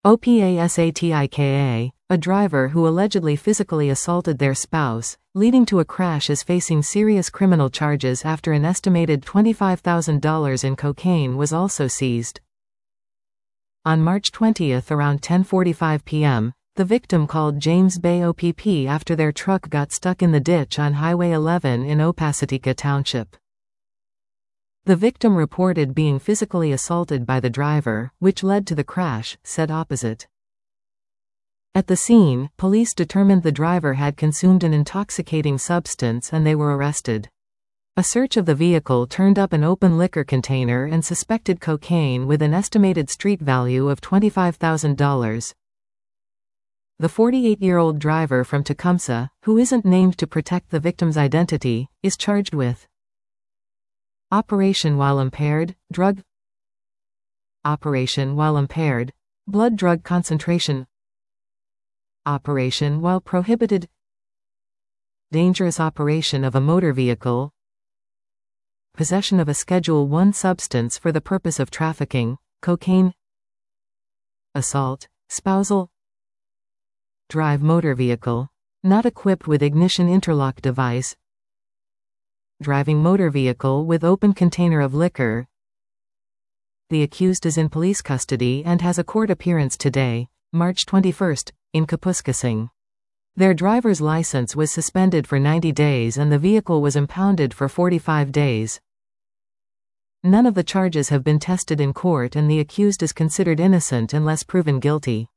OPASATIKA, a driver who allegedly physically assaulted their spouse, leading to a crash, is facing serious criminal charges after an estimated $25,000 in cocaine was also seized. On March 20 around 10:45 p.m., the victim called James Bay OPP after their truck got stuck in the ditch on Highway 11 in Opasatika Township. The victim reported being physically assaulted by the driver, which led to the crash, said opposite. At the scene, police determined the driver had consumed an intoxicating substance and they were arrested. A search of the vehicle turned up an open liquor container and suspected cocaine with an estimated street value of $25,000. The 48-year-old driver from Tecumseh, who isn't named to protect the victim's identity, is charged with operation while impaired, drug, operation while impaired, blood-drug concentration, operation while prohibited, dangerous operation of a motor vehicle, possession of a Schedule I substance for the purpose of trafficking, cocaine, assault, spousal, drive motor vehicle, not equipped with ignition interlock device, driving motor vehicle with open container of liquor. The accused is in police custody and has a court appearance today, March 21, in Kapuskasing. Their driver's license was suspended for 90 days and the vehicle was impounded for 45 days. None of the charges have been tested in court and the accused is considered innocent unless proven guilty.